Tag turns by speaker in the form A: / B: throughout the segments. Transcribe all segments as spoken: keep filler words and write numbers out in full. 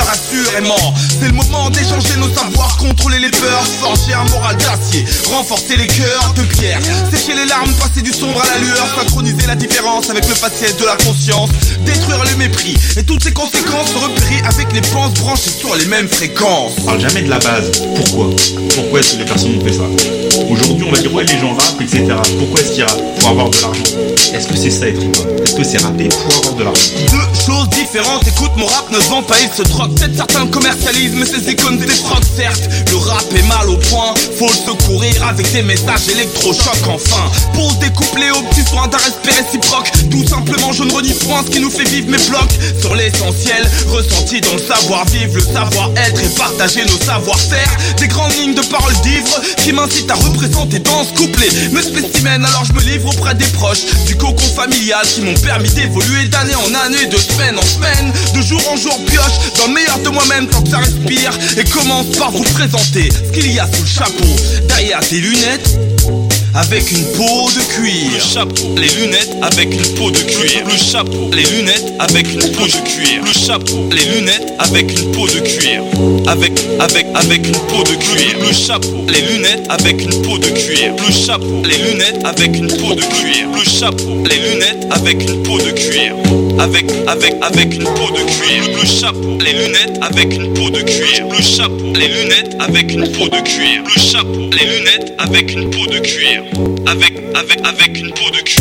A: rappeur assurément. C'est le moment d'échanger nos savoirs, contrôler les peurs, forger un moral d'acier, renforcer les cœurs de pierre, sécher les larmes, passer du sombre à la lueur, synchroniser la différence avec le faciès de la conscience, détruire le mépris et toutes ses conséquences, se repérer avec les penses branchées sur les mêmes fréquences.
B: On parle jamais de la base. Pourquoi Pourquoi est-ce que les personnes ont fait ça? Aujourd'hui on va dire ouais les gens rappent, et cetera. Pourquoi est-ce qu'ils rappent? Pour avoir de l'argent. Est-ce que c'est ça être hip-hop? Est-ce que c'est rapper pour avoir de l'argent?
A: Deux choses différentes, écoute mon rap ne se vend pas, il se drogue. Peut-être certains commercialisent mais ces icônes des frogs. Certes, le rap est mal au point, faut le secourir avec des messages électrochocs enfin. Pose des couplets aux petits soins d'un respect réciproque. Tout simplement je ne renie point ce qui nous fait vivre mes blocs sur l'essentiel, ressenti dans le savoir-vivre, le savoir-être et partager nos savoir-faire. Des grandes lignes de paroles d'ivre qui m'incitent à représenter dans ce couplet me spécimen, alors je me livre auprès des proches du cocon familial qui m'ont permis d'évoluer d'année en année, de semaine en semaine, de jour en jour pioche dans le meilleur de moi-même tant que ça respire. Et commence par vous présenter ce qu'il y a sous le chapeau, derrière tes lunettes avec une peau de cuir.
C: Le chapeau, les lunettes avec une peau de cuir. Le chapeau, les lunettes avec une peau de cuir. Le chapeau, les lunettes avec une peau de cuir. Avec, avec, avec une peau de cuir. Le chapeau, les lunettes avec une peau de cuir. Le chapeau, les lunettes avec une peau de cuir. Le chapeau, les lunettes avec une peau de cuir. Avec, avec, avec une peau de cuir. Le chapeau, les lunettes avec une peau de cuir. Le chapeau, les lunettes avec une peau de cuir. Le chapeau, les lunettes avec une peau de cuir. Avec, avec, avec une peau de cuir.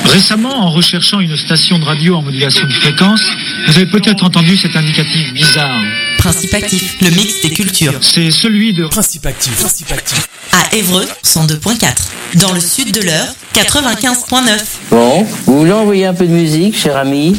D: Récemment, en recherchant une station de radio en modulation de fréquence, vous avez peut-être entendu cet indicatif bizarre.
E: Principe Actif, le mix des cultures.
D: C'est celui de
F: Principe Actif. Principe Actif.
E: À Évreux, cent deux virgule quatre. Dans le sud de l'Eure, quatre-vingt-quinze virgule neuf.
G: Bon, vous voulez envoyer un peu de musique, cher ami?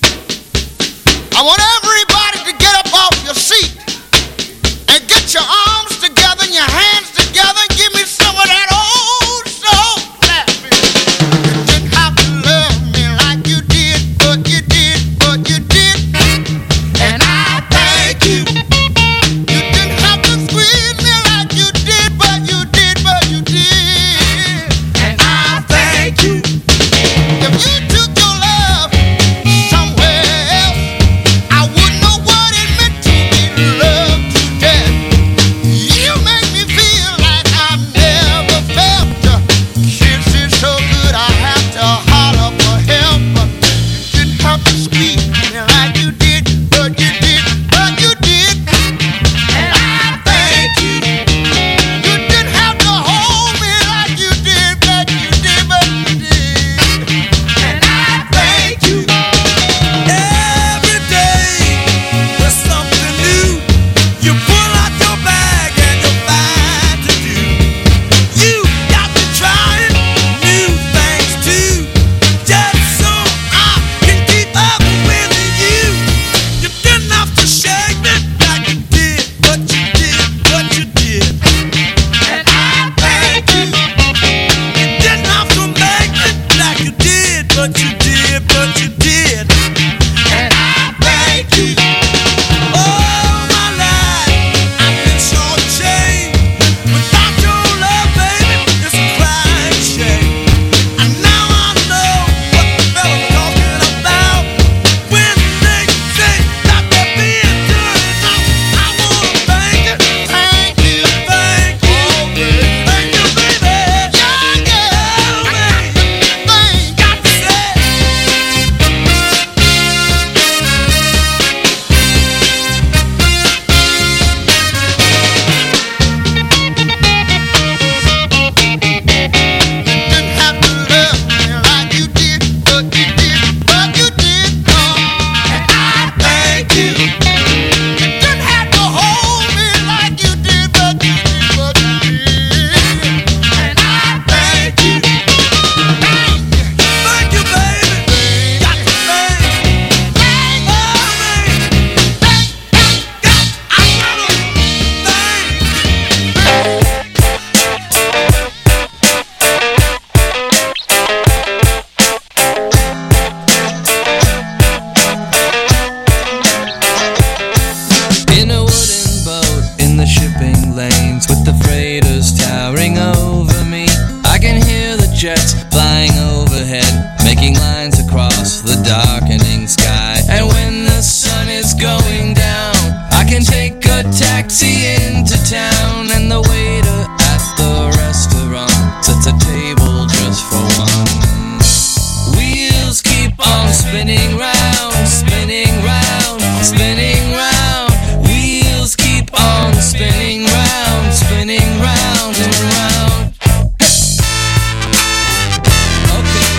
H: I want everybody to get up off your seat and get your arms together and your hands together and give me some of that old soul clapping. You didn't have to love me like you did, but you did, but you did, and I thank you. You didn't have to squeeze me like you did, but you did, but you did, and I thank you. If you took your love somewhere else, I wouldn't know what it meant to be loved to death. You make me feel like I've never felt. Kiss is so good I have to holler for help. You didn't have to squeeze me like you did, but you did, but you did, and I thank you. You didn't have to hold me like you did, but you did, but you did, and I thank you.
F: Every day there's something new. You pull out your bag and you find to do. You got to try new things too, just so I can keep up with you. You didn't have to shake me like you did, but you did, but you did,
H: And I thank you.
F: you didn't have to make me like you did, but you did, but you did.
H: And I thank you.
F: All my life I've been shortchanged. Without your love, baby, it's a crying shame. And now I know what the fella's talking about when they say that they're being good enough. I wanna thank you,
H: Thank you.
F: thank you, thank you, baby.
H: Yeah, yeah.
F: Oh, man,
H: Thank
F: got to say.
H: Didn't have to love me like you did, but you did, but you did, oh, and I thank you. You didn't have to hold me like you did, but you did, but you did, and I thank you. Thank you.
F: Thank you, baby. Got to thank.
H: Thank you.
F: Oh, man.
H: Thank you.
F: Got, I gotta thank. In a wooden boat in the shipping lanes with the freighters towering over me, I can hear the jets flying overhead, making lines across the darkening sky. And when the sun is going down, I can take a taxi into town, and the waiter at the restaurant sets a table just for one. Wheels keep on spinning round, spinning round, spinning round. Wheels keep on spinning round, spinning round and round. Okay.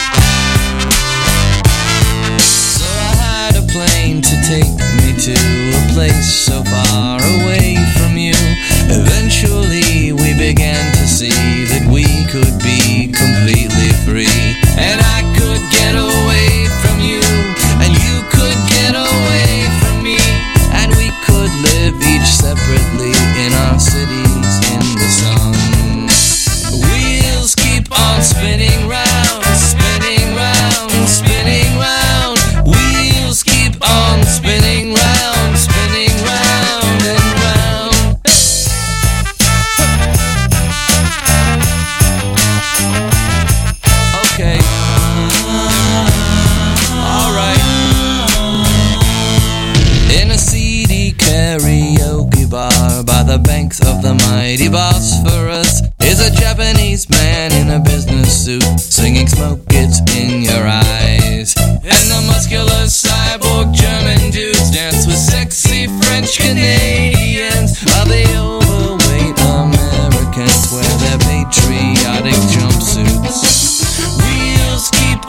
F: So I had a plane to take me to a place so far away from you. Eventually we began to see that we could be completely free, and I could get away from you, and you could get away from me, and we could live each separately in our cities in the sun. Wheels keep on spinning round, spinning round, spinning round. Wheels keep on spinning round, spinning round and round. Okay. Alright. In a seedy karaoke bar by the banks of the mighty Bosphorus is a Japanese man in a business suit singing "Smoke Gets in Your Eyes." And the muscular cyborg German dudes dance with sexy French Canadians, while the overweight Americans wear their patriotic jumpsuits. Wheels keep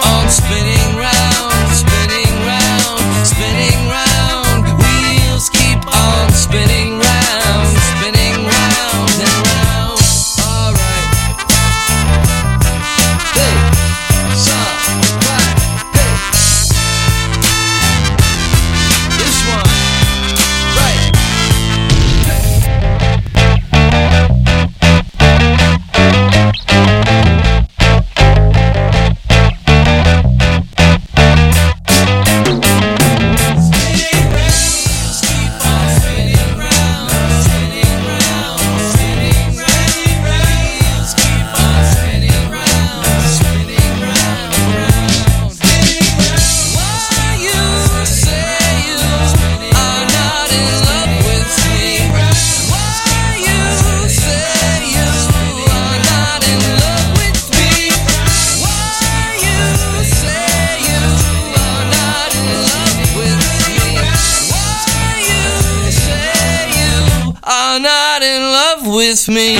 F: love with me.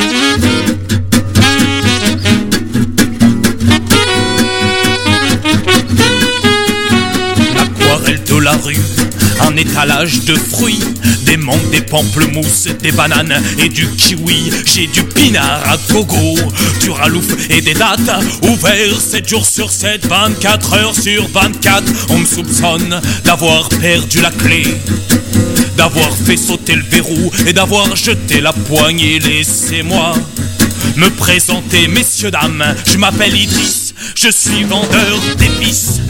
I: L'aquarelle de la rue, un étalage de fruits, des mangues, des pamplemousses, des bananes et du kiwi. J'ai du pinard à gogo, du ralouf et des dates. Ouvert sept jours sur sept, vingt-quatre heures sur vingt-quatre. On me soupçonne d'avoir perdu la clé, d'avoir fait sauter le verrou et d'avoir jeté la poignée. Laissez-moi me présenter, messieurs, dames. Je m'appelle Idriss, je suis vendeur d'épices.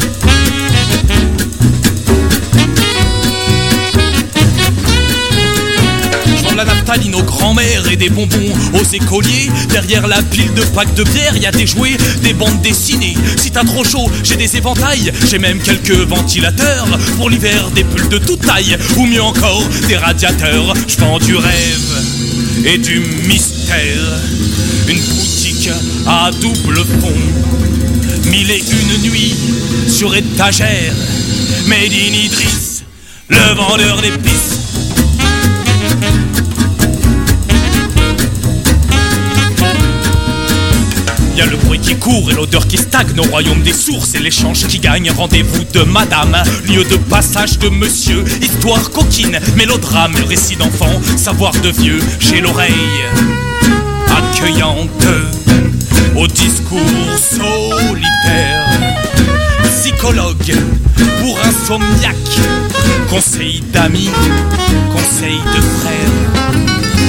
I: La naphtaline aux grands-mères et des bonbons aux écoliers. Derrière la pile de packs de bière, y a des jouets, des bandes dessinées. Si t'as trop chaud, j'ai des éventails, j'ai même quelques ventilateurs. Pour l'hiver, des pulls de toute taille, ou mieux encore, des radiateurs. Je vends du rêve et du mystère. Une boutique à double fond, mille et une nuits sur étagère. Made in Idriss, le vendeur d'épices. Y a le bruit qui court et l'odeur qui stagne au royaume des sources et l'échange qui gagne. Rendez-vous de madame, lieu de passage de monsieur. Histoire coquine, mélodrame, récit d'enfant, savoir de vieux. J'ai l'oreille accueillante au discours solitaire. Psychologue pour insomniaque, conseil d'amis, conseil de frères.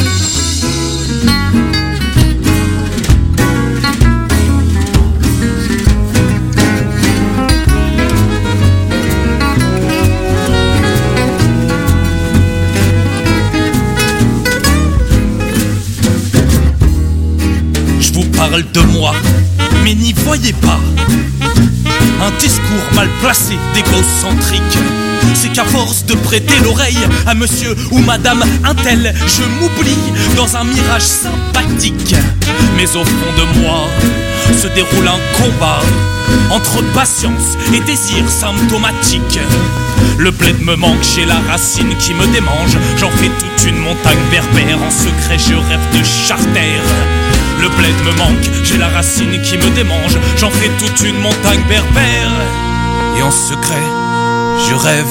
I: Parle de moi, mais n'y voyez pas un discours mal placé d'égocentrique. C'est qu'à force de prêter l'oreille à monsieur ou madame un tel, je m'oublie dans un mirage sympathique. Mais au fond de moi se déroule un combat entre patience et désir symptomatique. Le bled me manque, j'ai la racine qui me démange. J'en fais toute une montagne berbère, en secret je rêve de charter. Le bled me manque, j'ai la racine qui me démange. J'en fais toute une montagne berbère. Et en secret, je rêve.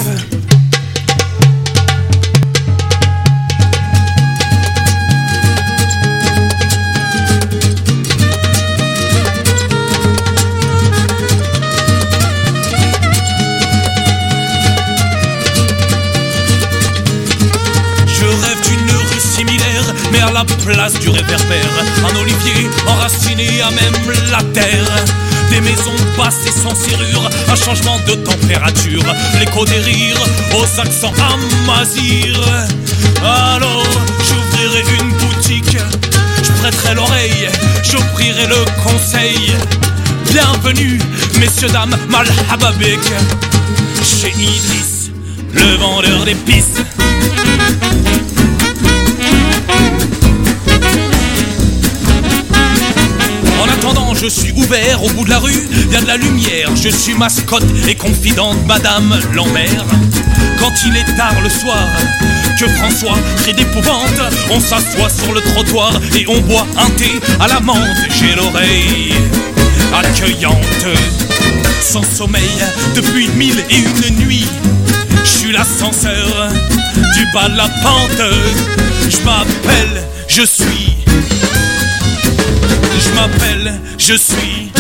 I: Mais à la place du réverbère, un olivier enraciné à même la terre. Des maisons basses et sans serrure, un changement de température, l'écho des rires aux accents amazir. Alors j'ouvrirai une boutique, je prêterai l'oreille, j'offrirai le conseil. Bienvenue, messieurs, dames, malhaba bik, chez Idriss, le vendeur d'épices. En attendant, je suis ouvert au bout de la rue, y a de la lumière, je suis mascotte et confidente Madame Lambert. Quand il est tard le soir, que François crie d'épouvante, on s'assoit sur le trottoir et on boit un thé à la menthe. J'ai l'oreille accueillante, sans sommeil depuis mille et une nuits. Je suis l'ascenseur du bas de la pente. Je m'appelle, je suis. Je m'appelle, je suis.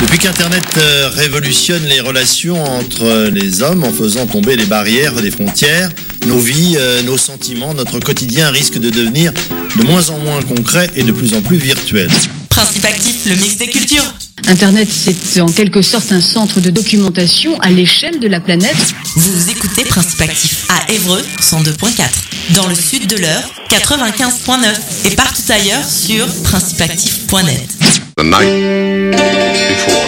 J: Depuis qu'Internet euh, révolutionne les relations entre les hommes en faisant tomber les barrières des frontières, nos vies, euh, nos sentiments, notre quotidien risquent de devenir de moins en moins concrets et de plus en plus virtuels.
E: Principe Actif, le mix des cultures.
K: Internet, c'est en quelque sorte un centre de documentation à l'échelle de la planète.
E: Vous écoutez Principe Actif à Évreux, cent deux point quatre. Dans le sud de l'Eure, quatre-vingt-quinze point neuf. Et partout ailleurs sur principe actif point net.
L: The night before.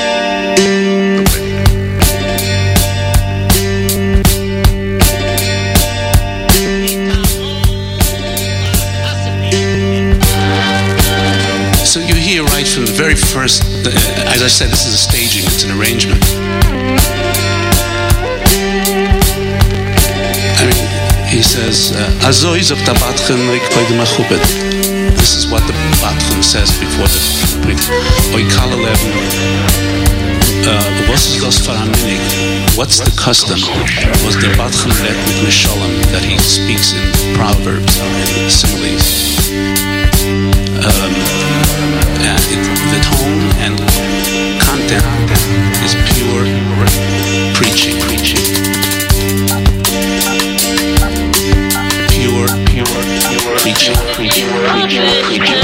M: So you hear right from the very first, uh, as I said, this is a staging, it's an arrangement. I mean, he says, Azoi zok ta batchen oik koidem achubet. This is what the batchen says before the oik kalalev. Was is das for a minig? What's the custom? Was the batchen let with Mishalem that he speaks in proverbs and similes? Um, uh, it, the tone and content is pure preaching, preaching. Pure, pure, pure preaching, preaching, preaching, preaching.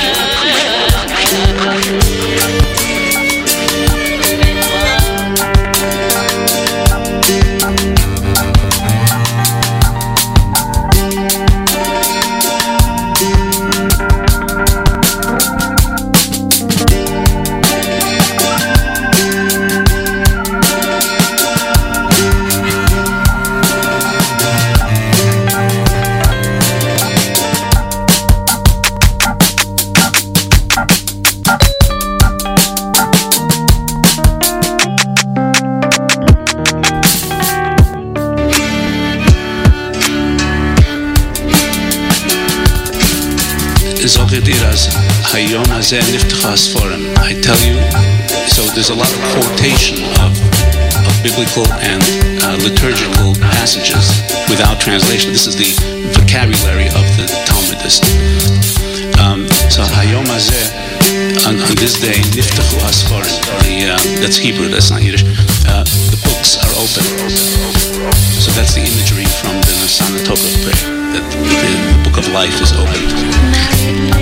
M: I tell you, so there's a lot of quotation of, of biblical and uh, liturgical passages without translation. This is the vocabulary of the Talmudist. Um, so Hayom Hazeh, on, on this day, Niftachu Hasforim, the uh, that's Hebrew, that's not Yiddish. Uh, the books are open. So that's the imagery from the Nasana Tokov prayer, that the, the book of life is opened.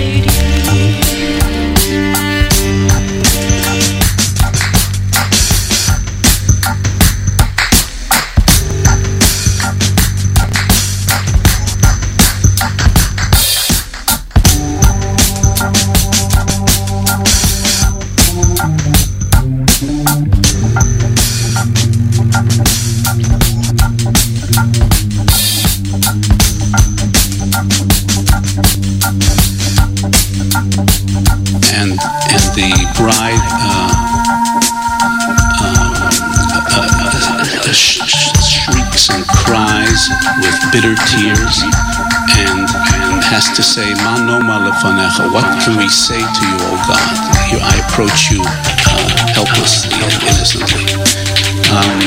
M: The bride uh, uh, uh, uh, sh- shrieks and cries with bitter tears and, and has to say, Ma noma lefanecha, what can we say to you, O God? Here I approach you uh, helplessly and innocently. Um,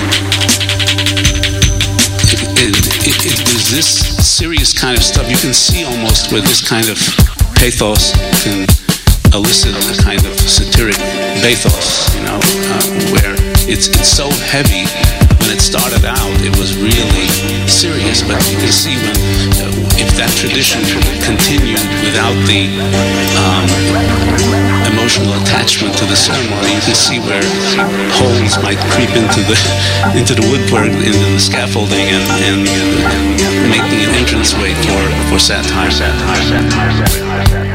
M: it, it, it, it was this serious kind of stuff. You can see almost where this kind of pathos can elicit a kind of satiric bathos, you know, uh, where it's it's so heavy. When it started out, it was really serious, but you can see when uh, if that tradition continued without the um, emotional attachment to the ceremony, you can see where holes might creep into the into the woodwork, into the scaffolding, and, and, and making an entranceway for for satire. satire, satire, satire, satire.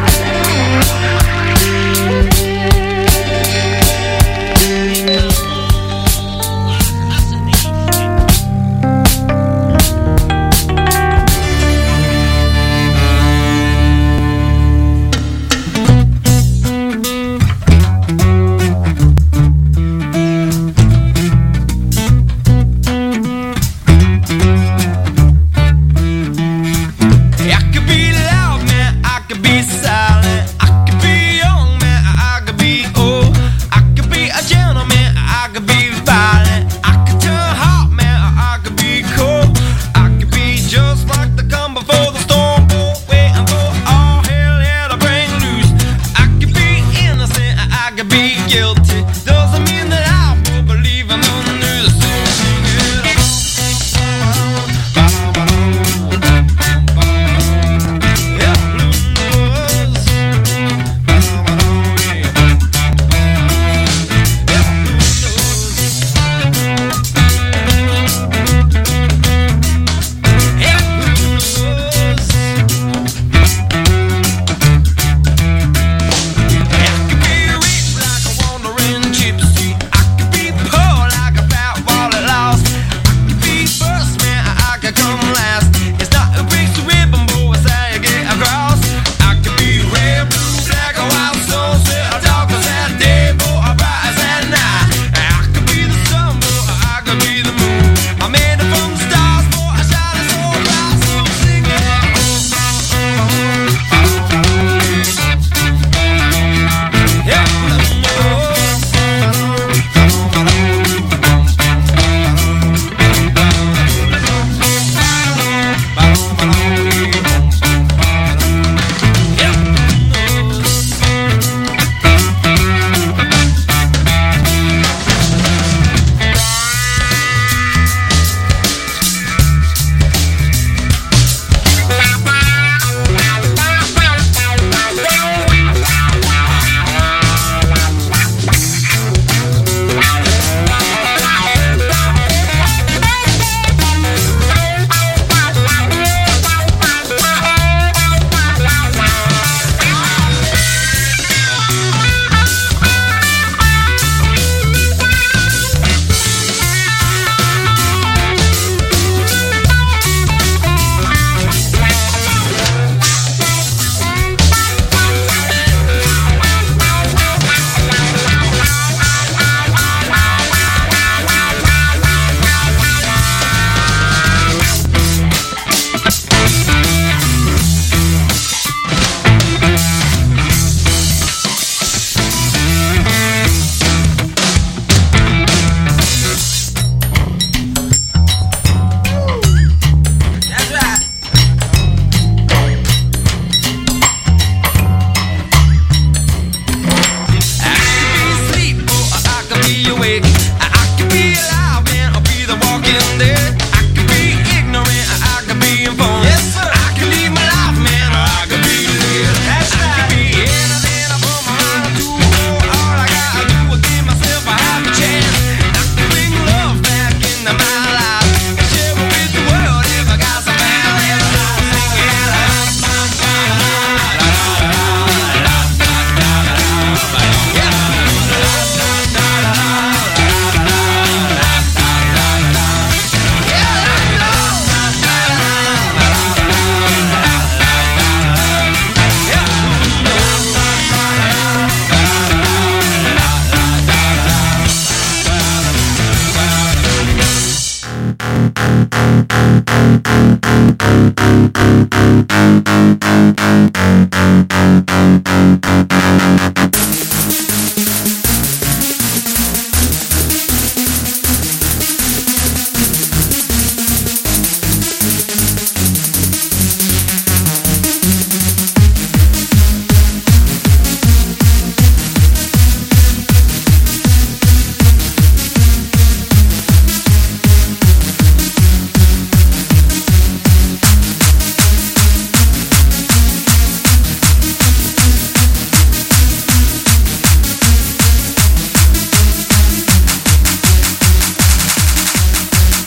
N: Be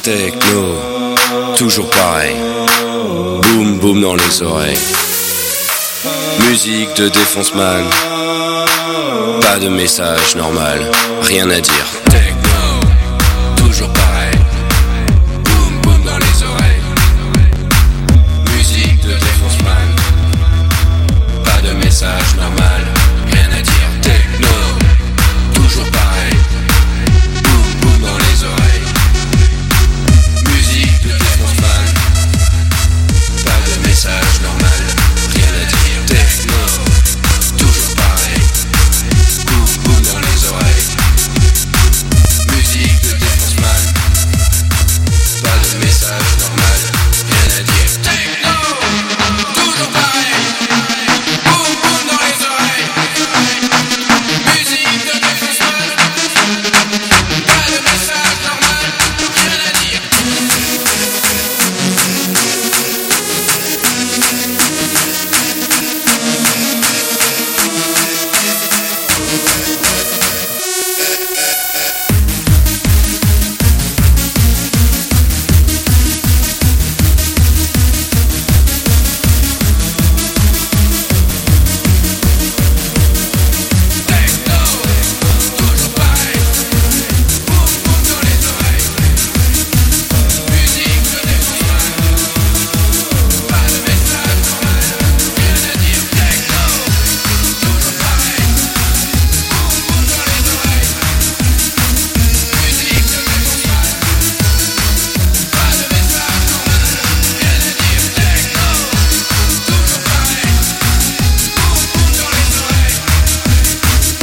N: techno, toujours pareil. Boum boum dans les oreilles. Musique de défonce man. Pas de message normal, rien à dire.